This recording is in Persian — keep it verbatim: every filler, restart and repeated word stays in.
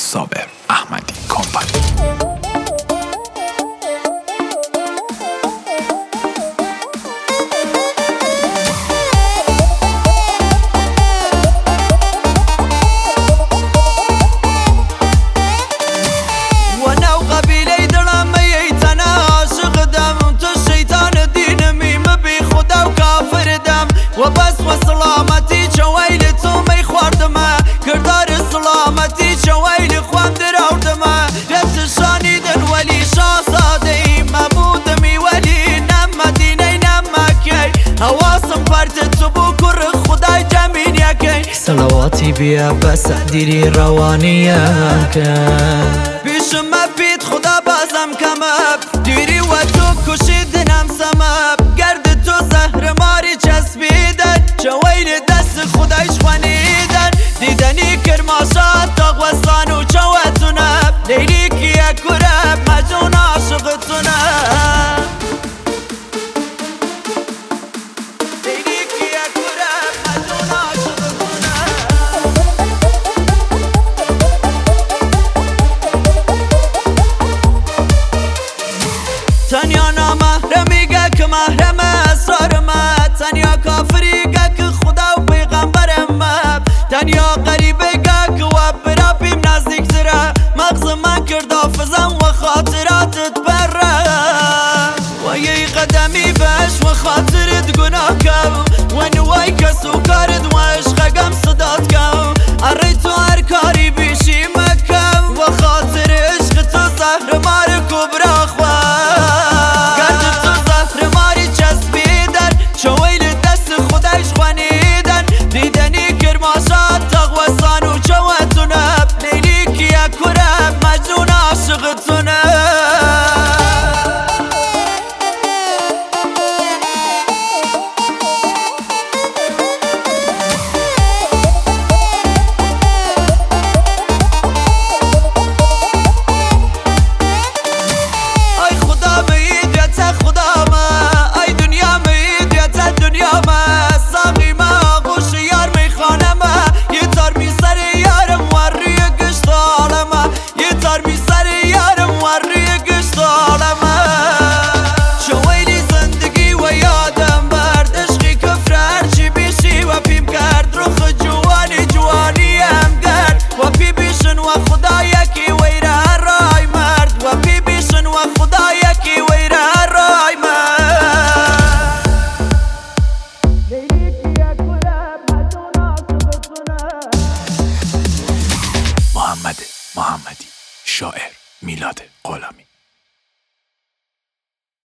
صابر احمدی کمپانی. وبس وسلامتی چویل تو می خوردمه کردار سلامتی چویل خوام دراودمه رتشانی دن ولی شاهزاده ای ممود می ولی نم مدینه نم مکی حواسم پرت تو بو کر خدای جمین یکی صلواتی بیا بس دیری روانیه کن پیشم بید خدا بازم کمب دیری و تو کشیدنم سمب گرد تو زهر ماری چسبیدن چویل دست خودش خوانیدن دیدنی کرماشات تاغوستان و چوتونب لیلی کیه کرب مجون عاشقتونب لیلی کیه کرب مجون عاشقتونب تنیا نامحرمیگه که محرم اسرارمه تنیا کافریگه که خدا و پیغمبرمه تنیا قریبگه که و براپیم نزدیک تره مغز من کرد حافظم و خاطراتت بره و یه قدمی بش و خاطرت گناه کن و نوای کس و کارد و عشقگم صدات کن اره تو هر کاری بیشی مکن و خاطر عشق تو زهر مار کبرا خواه محمد محمدی شاعر میلاد غلامی.